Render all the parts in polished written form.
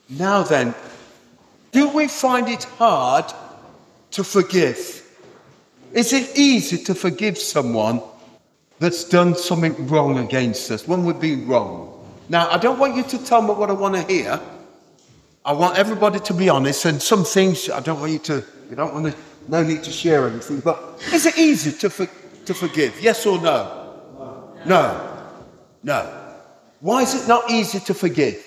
Now then, do we find it hard to forgive? Is it easy to forgive someone that's done something wrong against us? One would be wrong. Now, I don't want you to tell me what I want to hear. I want everybody to be honest, and some things I don't want you to, no need to share anything, but is it easy to forgive? Yes or no? No. Why is it not easy to forgive?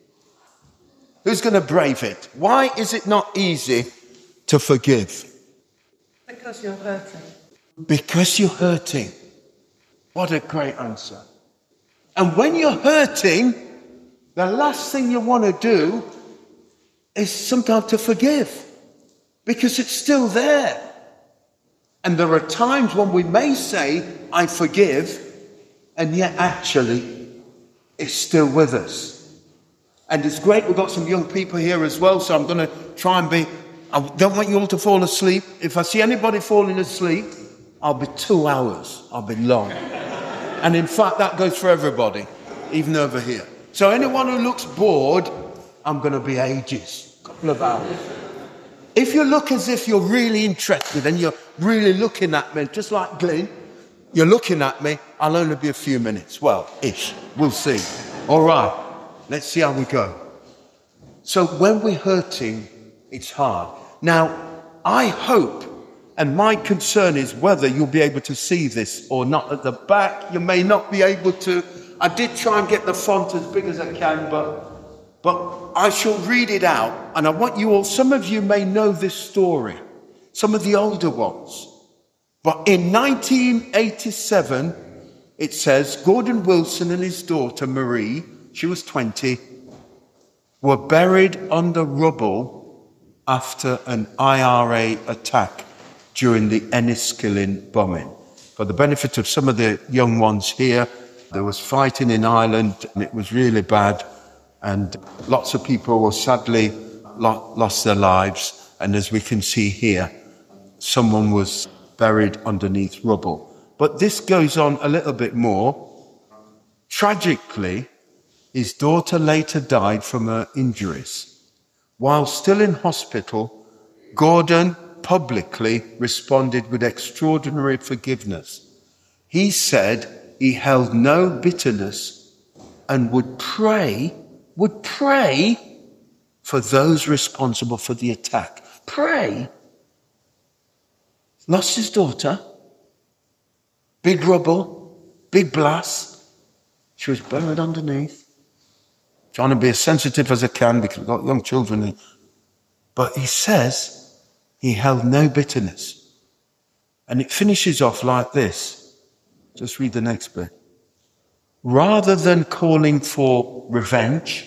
Who's going to brave it? Why is it not easy to forgive? Because you're hurting. Because you're hurting. What a great answer. And when you're hurting, the last thing you want to do is sometimes to forgive, because it's still there. And there are times when we may say, I forgive, and yet actually it's still with us. And it's great we've got some young people here as well, so I'm going to try and I don't want you all to fall asleep. If I see anybody falling asleep, I'll be 2 hours. I'll be long. And in fact, that goes for everybody, even over here. So anyone who looks bored, I'm going to be ages, a couple of hours. If you look as if you're really interested and you're really looking at me, just like Glenn, you're looking at me, I'll only be a few minutes. Well, ish. We'll see. All right. Let's see how we go. So when we're hurting, it's hard. Now, I hope, and my concern is whether you'll be able to see this or not. At the back, you may not be able to. I did try and get the font as big as I can, but I shall read it out. And I want you all, some of you may know this story, some of the older ones. But in 1987, it says, Gordon Wilson and his daughter Marie, she was 20, were buried under rubble after an IRA attack during the Enniskillen bombing. For the benefit of some of the young ones here, there was fighting in Ireland and it was really bad, and lots of people were sadly lost their lives. And as we can see here, someone was buried underneath rubble. But this goes on a little bit more. Tragically, his daughter later died from her injuries. While still in hospital, Gordon publicly responded with extraordinary forgiveness. He said he held no bitterness and would pray for those responsible for the attack. Pray. Lost his daughter. Big rubble, big blast. She was buried underneath. Trying to be as sensitive as I can because we've got young children. But he says he held no bitterness. And it finishes off like this. Just read the next bit. Rather than calling for revenge,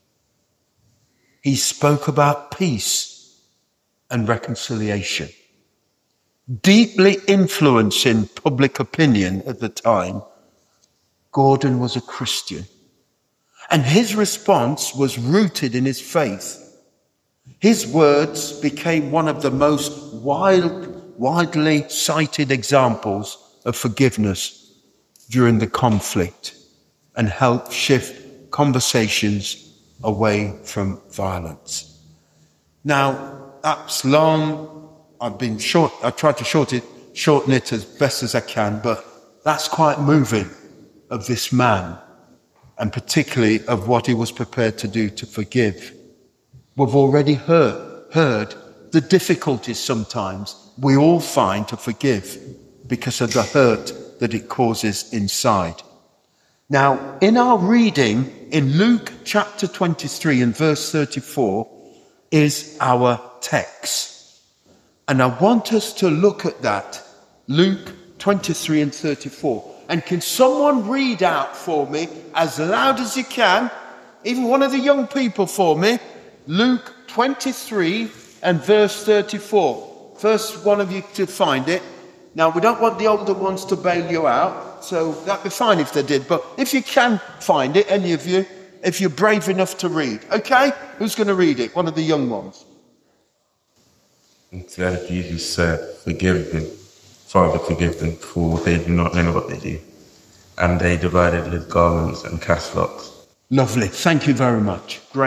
he spoke about peace and reconciliation. Deeply influencing public opinion at the time, Gordon was a Christian. And his response was rooted in his faith. His words became one of the most widely cited examples of forgiveness during the conflict and helped shift conversations away from violence. Now, that's long. I tried to shorten it as best as I can, but that's quite moving of this man, and particularly of what he was prepared to do to forgive. We've already heard the difficulties sometimes we all find to forgive because of the hurt that it causes inside. Now, in our reading in Luke chapter 23 and verse 34 is our text. And I want us to look at that, Luke 23 and 34. And can someone read out for me as loud as you can, even one of the young people for me, Luke 23 and verse 34. First one of you to find it. Now, we don't want the older ones to bail you out, so that'd be fine if they did. But if you can find it, any of you, if you're brave enough to read. Okay? Who's going to read it? One of the young ones. Instead, Jesus said, forgive them, Father, forgive them, for they do not know what they do. And they divided his garments and cast lots. Lovely. Thank you very much. Great.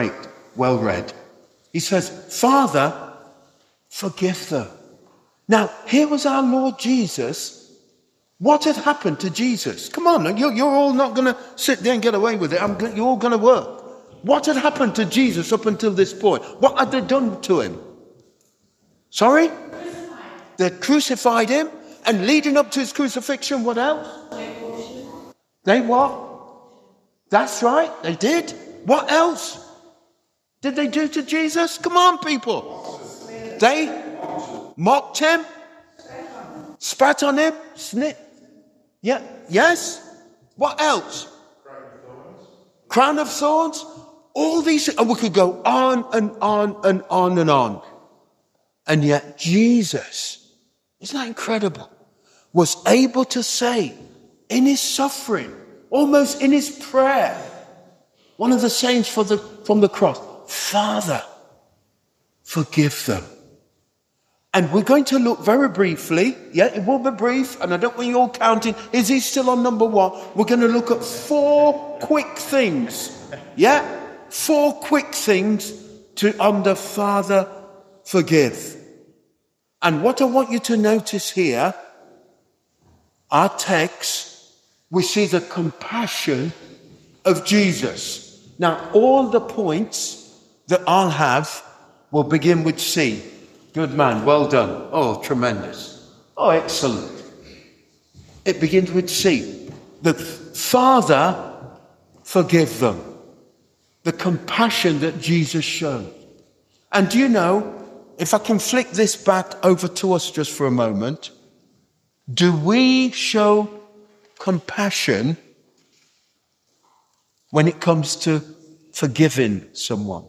well read. He says, Father, forgive them. Now, here was our Lord Jesus. What had happened to Jesus? Come on, you're all not going to sit there and get away with it. You're all going to work. What had happened to Jesus up until this point? What had they done to him? Sorry? They crucified him, and leading up to his crucifixion, what else? They what? That's right, they did. What else did they do to Jesus? Come on, people. They mocked him, spat on him, snipped. Yeah, yes. What else? Crown of thorns. All these, and we could go on and on and on and on. And yet Jesus, isn't that incredible, was able to say in his suffering, almost in his prayer, one of the saints from the cross, Father, forgive them. And we're going to look very briefly, it will be brief, and I don't want you all counting, is he still on number 1? We're going to look at 4 quick things, 4 quick things under Father, forgive. And what I want you to notice here, our text, we see the compassion of Jesus. Now, all the points that I'll have will begin with C. Good man, well done. Oh, tremendous. Oh, excellent. It begins with C. The Father, forgive them. The compassion that Jesus showed. And do you know, if I can flick this back over to us just for a moment, do we show compassion when it comes to forgiving someone?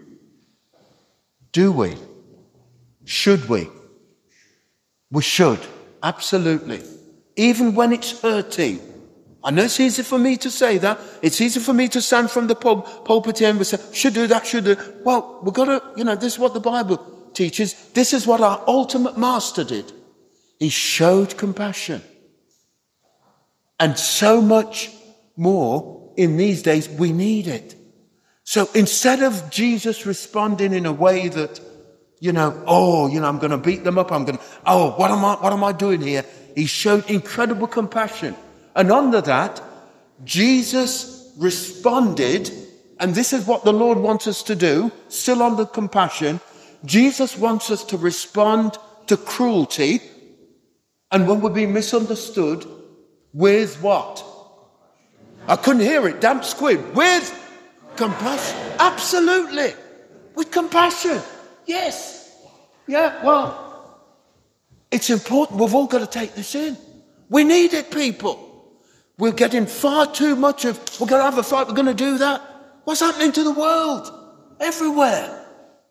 Do we? Should we? We should, absolutely. Even when it's hurting. I know it's easy for me to say that. It's easy for me to stand from the pulpit here and say, should do that, should do. Well, we've got to, this is what the Bible teaches. This is what our ultimate master did. He showed compassion. And so much more in these days, we need it. So instead of Jesus responding in a way that, I'm going to beat them up. What am I doing here? He showed incredible compassion. And under that, Jesus responded, and this is what the Lord wants us to do, still under compassion. Jesus wants us to respond to cruelty, and when we're being misunderstood, with what? I couldn't hear it, damn squid. With compassion. Absolutely. With compassion. Yes. Yeah, well, it's important. We've all got to take this in. We need it, people. We're getting far too much of, we're going to have a fight, we're going to do that. What's happening to the world? Everywhere.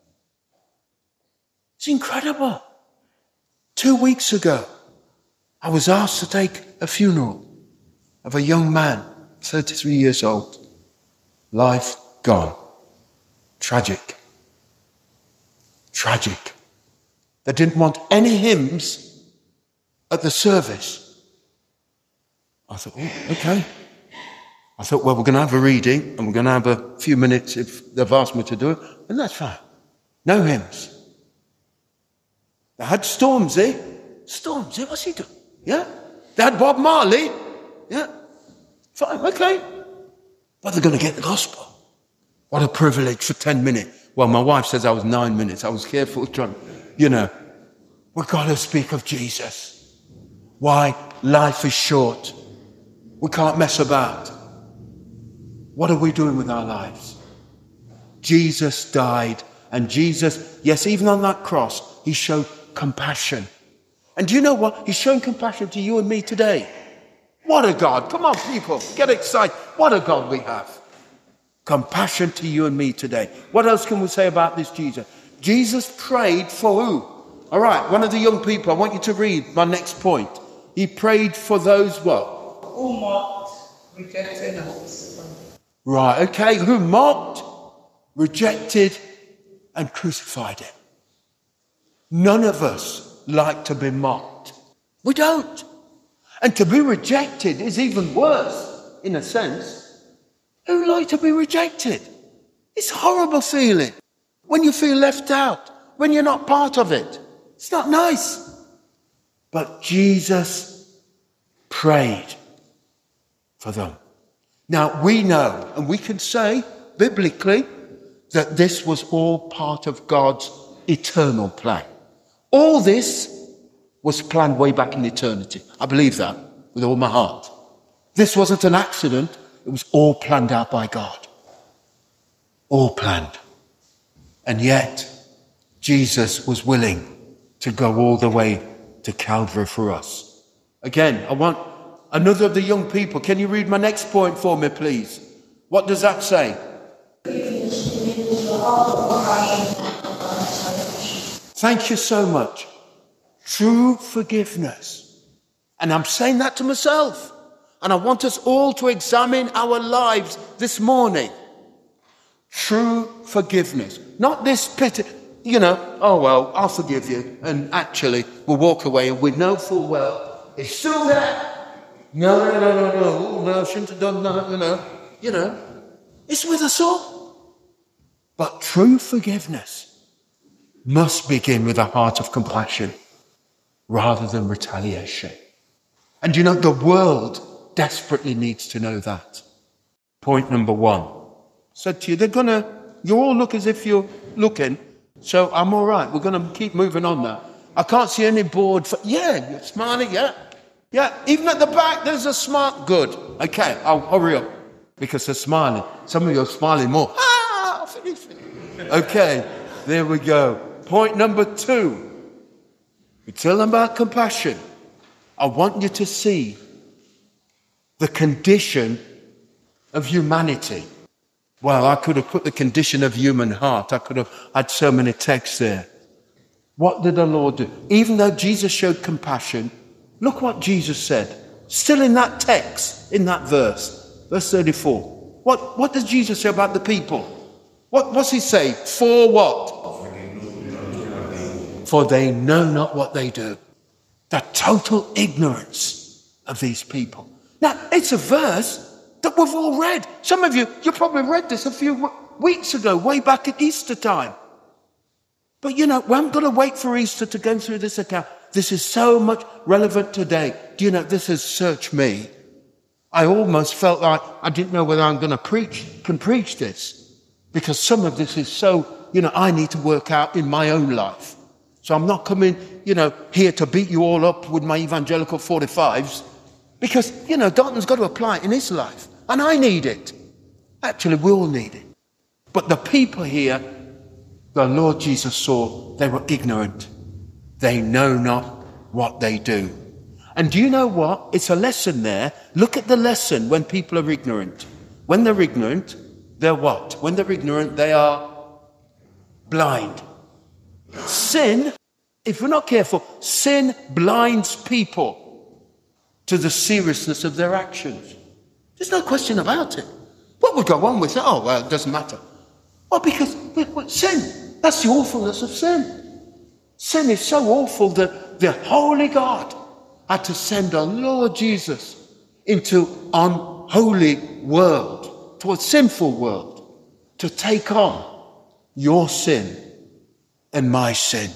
It's incredible. 2 weeks ago, I was asked to take a funeral of a young man, 33 years old. Life gone. Tragic. Tragic. They didn't want any hymns at the service. I thought, okay. I thought, well, we're going to have a reading and we're going to have a few minutes if they've asked me to do it, and that's fine. No hymns. They had Stormzy. Stormzy, what's he doing? Yeah. They had Bob Marley. Yeah. Fine, okay. But they're going to get the gospel. What a privilege for 10 minutes. Well, my wife says I was 9 minutes. I was careful trying, we've got to speak of Jesus. Why? Life is short. We can't mess about. What are we doing with our lives? Jesus died, and Jesus, yes, even on that cross, he showed compassion. And do you know what? He's showing compassion to you and me today. What a God. Come on, people, get excited. What a God we have. Compassion to you and me today. What else can we say about this Jesus? Jesus prayed for who? All right, one of the young people, I want you to read my next point. He prayed for those what? Who mocked, rejected, and crucified. Right, okay, who mocked, rejected, and crucified him. None of us like to be mocked. We don't. And to be rejected is even worse, in a sense. Who like to be rejected? It's a horrible feeling when you feel left out, when you're not part of it. It's not nice. But Jesus prayed for them. Now we know, and we can say biblically, that this was all part of God's eternal plan. All this was planned way back in eternity. I believe that with all my heart. This wasn't an accident. It was all planned out by God. All planned. And yet, Jesus was willing to go all the way to Calvary for us. Again, I want another of the young people. Can you read my next point for me, please? What does that say? Thank you so much. True forgiveness. And I'm saying that to myself. And I want us all to examine our lives this morning. True forgiveness. Not this pity, oh well, I'll forgive you. And actually, we'll walk away and we know full well, it's still there. No, I shouldn't have done that, It's with us all. But true forgiveness must begin with a heart of compassion rather than retaliation. And the world desperately needs to know that. Point number 1. I said to you, you all look as if you're looking, so I'm all right. We're going to keep moving on now. I can't see any board. You're smiling, yeah. Yeah, even at the back, there's a smart. Good. Okay, I'll hurry up because they're smiling. Some of you are smiling more. Finish. Okay, there we go. Point number 2. We tell them about compassion. I want you to see the condition of humanity. Well, I could have put the condition of human heart. I could have had so many texts there. What did the Lord do? Even though Jesus showed compassion, look what Jesus said. Still in that text, in that verse 34. What does Jesus say about the people? What's he say? For what? For they know not what they do. The total ignorance of these people. Now, it's a verse that we've all read. Some of you probably read this a few weeks ago, way back at Easter time. But we haven't got to wait for Easter to go through this account. This is so much relevant today. This has searched me. I almost felt like I didn't know whether I'm going to preach this. Because some of this is so, I need to work out in my own life. So I'm not coming, here to beat you all up with my evangelical 45s. Because, Dalton's got to apply it in his life. And I need it. Actually, we all need it. But the people here, the Lord Jesus saw, they were ignorant. They know not what they do. And do you know what? It's a lesson there. Look at the lesson when people are ignorant. When they're ignorant, they're what? When they're ignorant, they are blind. Sin, if we're not careful, sin blinds people to the seriousness of their actions. There's no question about it. What would go on with it? Oh, well, it doesn't matter. Well, because sin, that's the awfulness of sin. Sin is so awful that the Holy God had to send our Lord Jesus into an unholy world, to a sinful world, to take on your sin and my sin.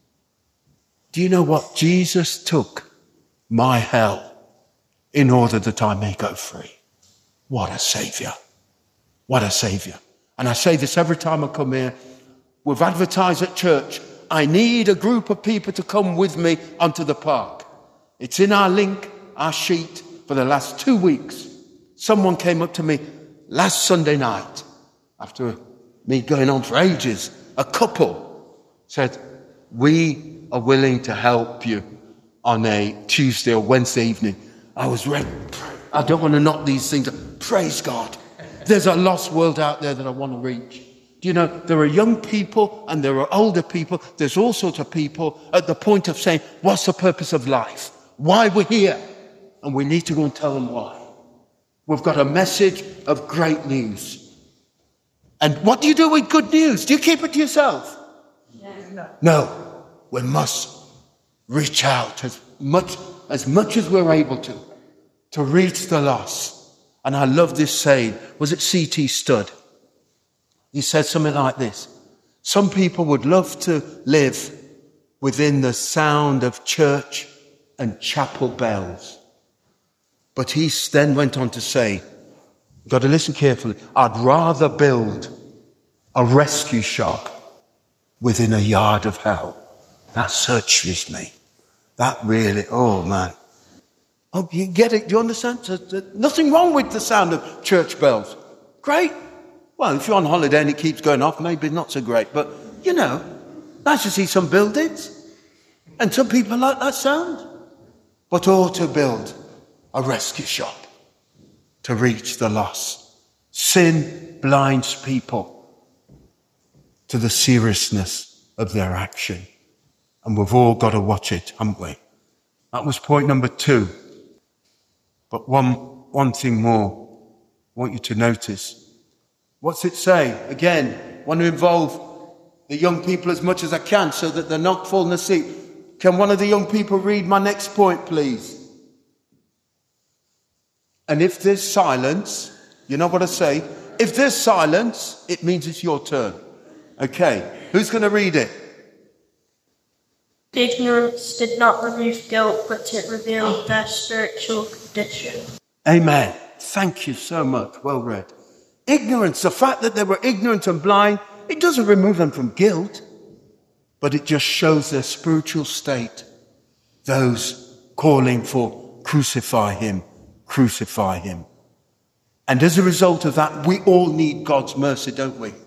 Do you know what? Jesus took my hell in order that I may go free. What a saviour. What a saviour. And I say this every time I come here. We've advertised at church, I need a group of people to come with me onto the park. It's in our link, our sheet, for the last 2 weeks. Someone came up to me last Sunday night, after me going on for ages, a couple said, we are willing to help you on a Tuesday or Wednesday evening. I was ready. I don't want to knock these things up. Praise God. There's a lost world out there that I want to reach. Do you know, there are young people and there are older people. There's all sorts of people at the point of saying, what's the purpose of life? Why we're here? And we need to go and tell them why. We've got a message of great news. And what do you do with good news? Do you keep it to yourself? No. We must reach out as much as we're able to reach the lost. And I love this saying. Was it C.T. Studd? He said something like this. Some people would love to live within the sound of church and chapel bells. But he then went on to say, you've got to listen carefully, I'd rather build a rescue shop within a yard of hell. That searches me. That really, oh man. Oh, you get it? Do you understand? There's nothing wrong with the sound of church bells. Great. Well, if you're on holiday and it keeps going off, maybe not so great. But, nice to see some buildings. And some people like that sound. But or to build a rescue shop to reach the lost. Sin blinds people to the seriousness of their action. And we've all got to watch it, haven't we? That was point number 2. But one thing more I want you to notice. What's it say? Again, want to involve the young people as much as I can so that they're not falling asleep. Can one of the young people read my next point, please? And if there's silence, you know what I say? If there's silence, it means it's your turn. Okay, who's going to read it? Ignorance did not remove guilt, but it revealed their spiritual condition. Amen. Thank you so much. Well read. Ignorance, the fact that they were ignorant and blind, it doesn't remove them from guilt, but it just shows their spiritual state. Those calling for crucify him, crucify him. And as a result of that, we all need God's mercy, don't we?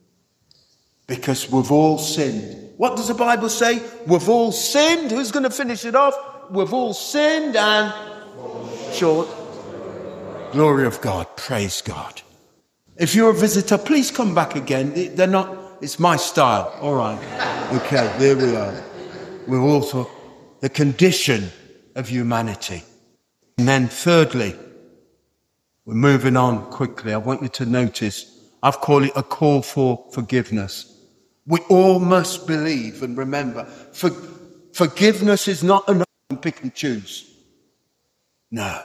Because we've all sinned. What does the Bible say? We've all sinned. Who's going to finish it off? We've all sinned and short. Glory of God. Praise God. If you're a visitor, please come back again. They're not, it's my style. All right. Okay, there we are. We're also the condition of humanity. And then thirdly, we're moving on quickly. I want you to notice, I've called it a call for forgiveness. We all must believe and remember, forgiveness is not enough to pick and choose. No.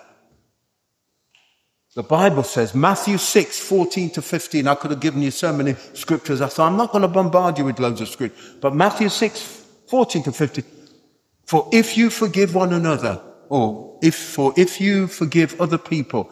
The Bible says, Matthew 6, 14 to 15, I could have given you so many scriptures. I thought, I'm not going to bombard you with loads of scripture. But Matthew 6, 14 to 15, for if you forgive one another, or if you forgive other people,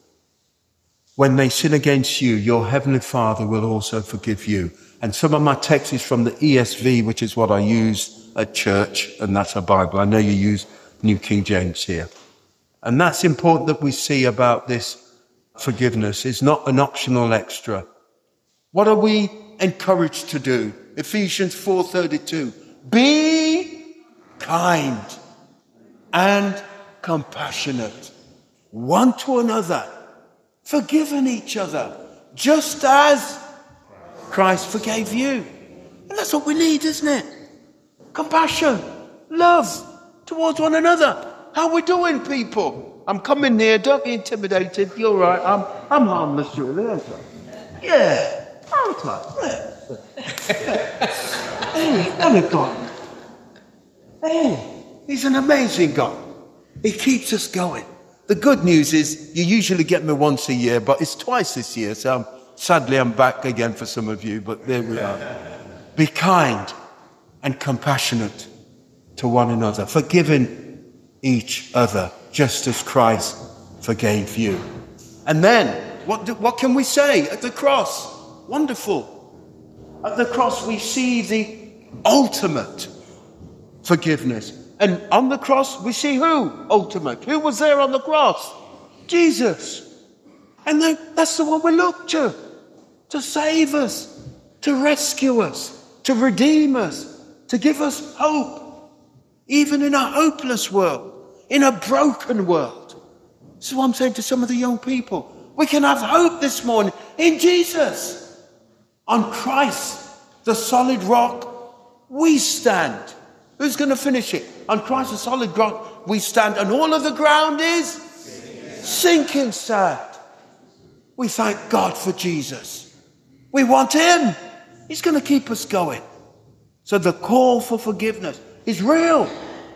when they sin against you, your heavenly Father will also forgive you. And some of my text is from the ESV, which is what I use at church, and that's a Bible. I know you use New King James here. And that's important that we see about this forgiveness. It's not an optional extra. What are we encouraged to do? Ephesians 4:32. Be kind and compassionate one to another, forgiving each other, just as Christ forgave you. And that's what we need, isn't it? Compassion, love towards one another. How are we doing, people? I'm coming near. Don't be intimidated. You're right. I'm harmless, really, aren't I? Yeah. Aren't I? Yeah. Hey, what a God. Hey, he's an amazing God. He keeps us going. The good news is you usually get me once a year, but it's twice this year, so sadly I'm back again for some of you, but there we are. Be kind and compassionate to one another, forgiving each other, just as Christ forgave you. And then, what can we say at the cross? Wonderful. At the cross we see the ultimate forgiveness. And on the cross we see who? Ultimate. Who was there on the cross? Jesus. And then that's the one we look to save us, to rescue us, to redeem us, to give us hope. Even in a hopeless world, in a broken world. This is what I'm saying to some of the young people. We can have hope this morning in Jesus. On Christ, the solid rock, we stand. Who's going to finish it? On Christ, the solid rock, we stand. And all of the ground is sinking sand. We thank God for Jesus. We want him. He's going to keep us going. So the call for forgiveness is real.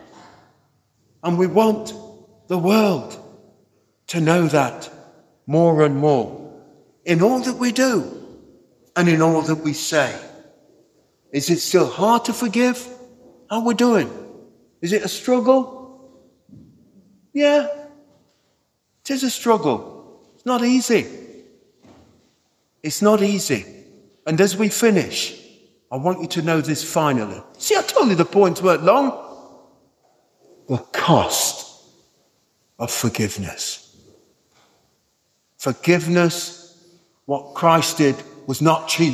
And we want the world to know that more and more. In all that we do, and in all that we say. Is it still hard to forgive? How are we doing? Is it a struggle? Yeah, it is a struggle. It's not easy. It's not easy. And as we finish, I want you to know this finally. See, I told you the points weren't long. The cost of forgiveness. Forgiveness, what Christ did, was not cheap.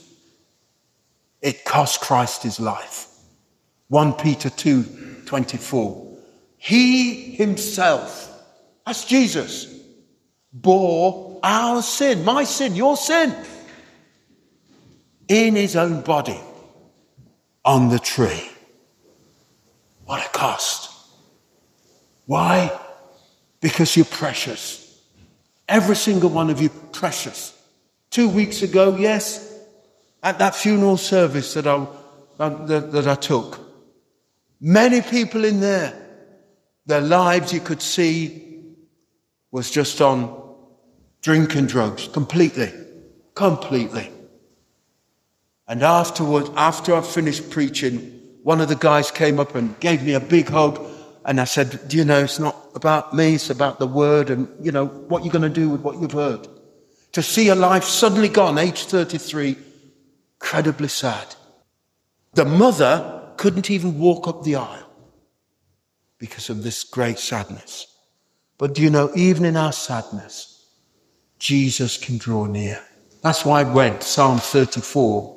It cost Christ his life. 1 Peter 2:24. He himself, that's Jesus, bore our sin, my sin, your sin, in his own body on the tree. What a cost. Why? Because you're precious. Every single one of you precious. 2 weeks ago, yes, at that funeral service that I took, many people in there, their lives you could see was just on drink and drugs, completely. And afterwards, after I finished preaching, one of the guys came up and gave me a big hug. And I said, do you know, it's not about me, it's about the word and, you know, what you're going to do with what you've heard. To see a life suddenly gone, age 33, incredibly sad. The mother couldn't even walk up the aisle because of this great sadness. But do you know, even in our sadness, Jesus can draw near. That's why I read Psalm 34,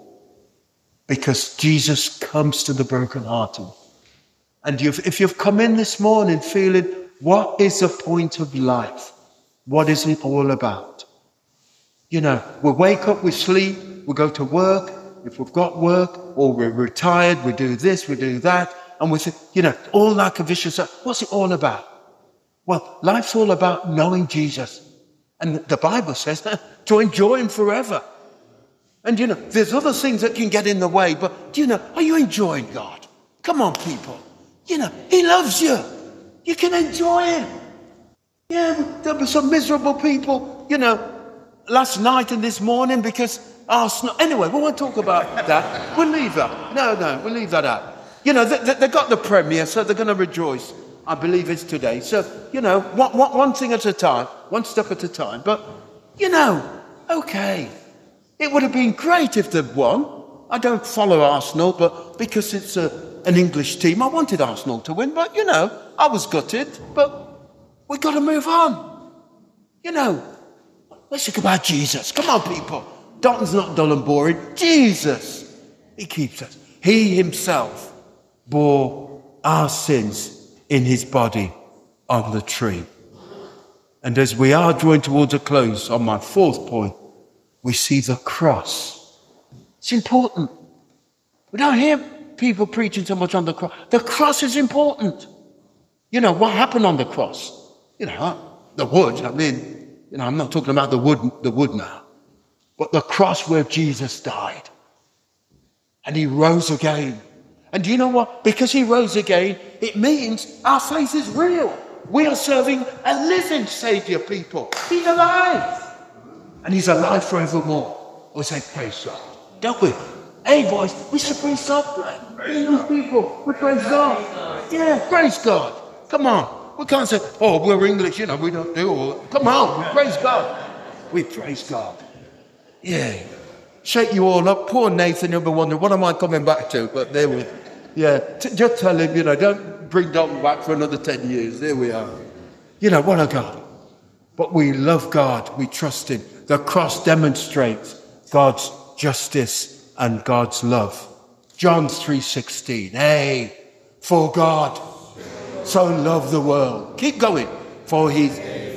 because Jesus comes to the brokenhearted. And if you've come in this morning feeling, what is the point of life? What is it all about? You know, we wake up, we sleep, we go to work, if we've got work, or we're retired, we do this, we do that, and we say, you know, all like a vicious circle. What's it all about? Well, life's all about knowing Jesus. And the Bible says to enjoy him forever. And you know, there's other things that can get in the way, but do you know, are you enjoying God? Come on, people. You know, he loves you. You can enjoy him. Yeah, there'll be some miserable people, you know, last night and this morning because Arsenal. Anyway, we won't talk about that. We'll leave that. No, we'll leave that out. You know, they got the Premier, so they're going to rejoice. I believe it's today. So, you know, one thing at a time, one step at a time. But, you know, okay. It would have been great if they'd won. I don't follow Arsenal, but because it's an English team, I wanted Arsenal to win. But, you know, I was gutted. But we've got to move on. You know, let's talk about Jesus. Come on, people. Dalton's not dull and boring. Jesus, he keeps us. He himself bore our sins in his body on the tree. And as we are drawing towards a close on my fourth point, we see the cross. It's important. We don't hear people preaching so much on the cross. The cross is important. You know, what happened on the cross? You know, the wood, I mean, you know, I'm not talking about the wood now. But the cross where Jesus died. And he rose again. And do you know what? Because he rose again, it means our faith is real. We are serving a living Saviour, people. He's alive. And he's alive forevermore. We say, praise God. Don't we? Hey, boys, we should praise God. English people, we praise God. Yeah, praise God. Come on. We can't say, oh, we're English, you know, we don't do all that. Come on, praise God. We praise God. Yeah. Shake you all up. Poor Nathan, you'll be wondering, what am I coming back to? But there we are. Yeah, just tell him, you know, don't bring Dalton back for another 10 years. There we are. You know, what a God. But we love God. We trust him. The cross demonstrates God's justice and God's love. John 3:16. Hey, for God so loved the world. Keep going. For he...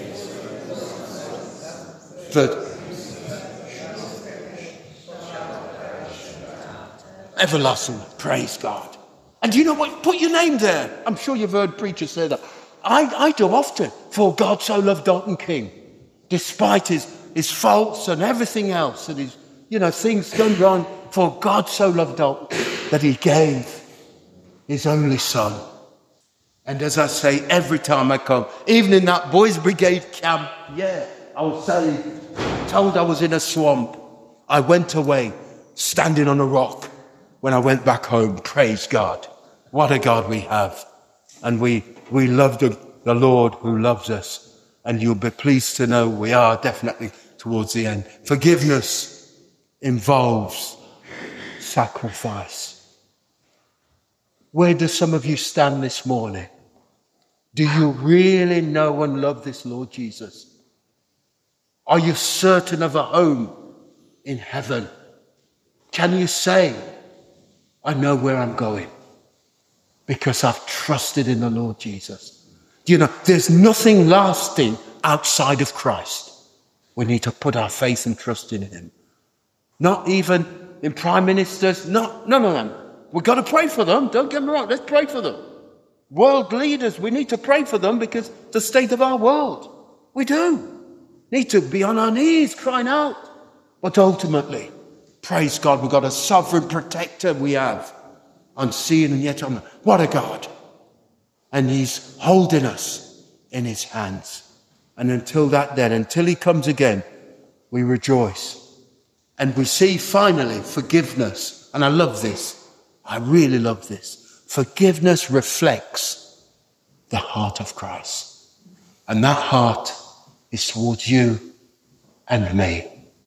Everlasting. Praise God. And do you know what? Put your name there. I'm sure you've heard preachers say that. I do often. For God so loved Dalton King. Despite his faults and everything else and his, you know, things done wrong. For God so loved Dalton that he gave his only son. And as I say, every time I come, even in that boys' brigade camp, yeah, I was told I was in a swamp. I went away standing on a rock when I went back home. Praise God. What a God we have. And we love the Lord who loves us. And you'll be pleased to know we are definitely towards the end. Forgiveness involves sacrifice. Where do some of you stand this morning? Do you really know and love this Lord Jesus? Are you certain of a home in heaven? Can you say, I know where I'm going because I've trusted in the Lord Jesus? You know, there's nothing lasting outside of Christ. We need to put our faith and trust in him. Not even in prime ministers. No. We've got to pray for them. Don't get me wrong. Let's pray for them. World leaders, we need to pray for them because the state of our world. We do. Need to be on our knees crying out. But ultimately, praise God, we've got a sovereign protector we have. Unseen and yet unknown. What a God. And he's holding us in his hands. And until that then, until he comes again, we rejoice. And we see finally forgiveness. And I love this. I really love this. Forgiveness reflects the heart of Christ. And that heart is towards you and me.